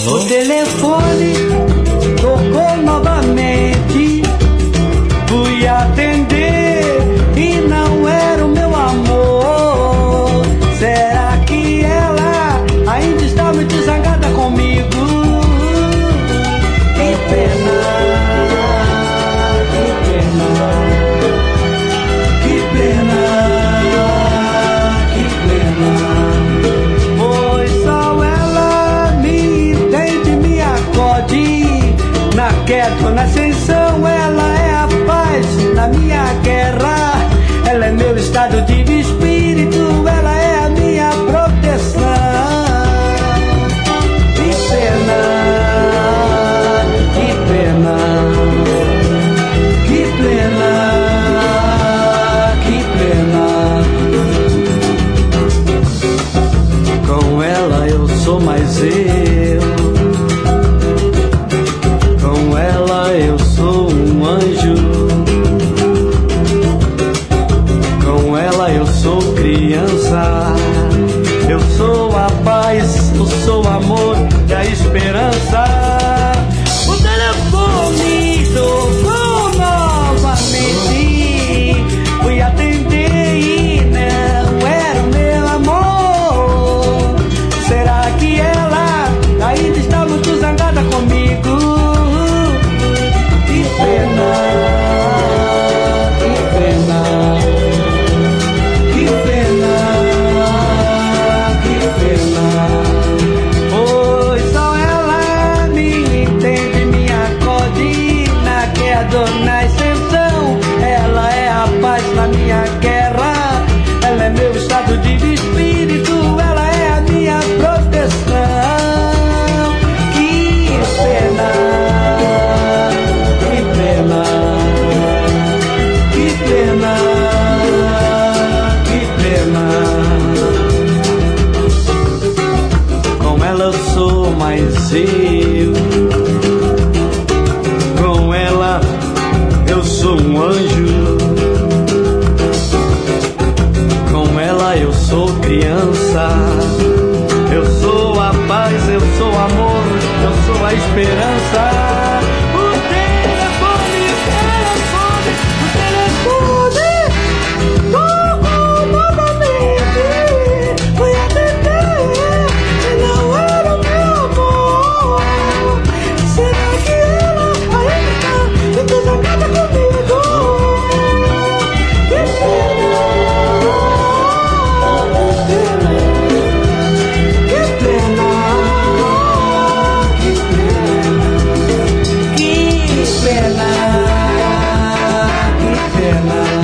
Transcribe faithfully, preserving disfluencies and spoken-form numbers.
Alô? O telefone tocou novamente. Fui atender e não era o meu amor. Será que ela ainda está muito zangada comigo? Que pena, que pena, que pena, que pena. Pois só ela me entende, me acode. Na queda ou na ascensão, ela é a paz na minha guerra. Ela é meu estado de espírito, ela é a minha proteção. Que pena, que pena, que pena, que pena. Com ela eu sou mais eu. Com ela eu sou um anjo. Com ela eu sou criança. Eu sou a paz, eu sou o amor e a esperança. O telefone tocou novamente. Fui atender e não era o meu amor. Será que ela ainda está muito zangada comigo? Que pena, que pena, que pena, que pena. Pois só ela me entende, me acode na queda ou na ascensão. Ela é a paz na minha guerra. Ela é meu estado de espírito, ela é a minha proteção. Que pena, que pena, que pena, que pena. Com ela eu sou mais eu. Com ela eu sou um anjo. Com ela eu sou criança. Eu sou a paz, eu sou o amor, eu sou a esperança. O telefone, o telefone, o telefone tocou novamente. Fui atender e não era o meu amor. Será que ela ainda está zangada comigo? Que pena, que pena, que pena, que pena, que pena.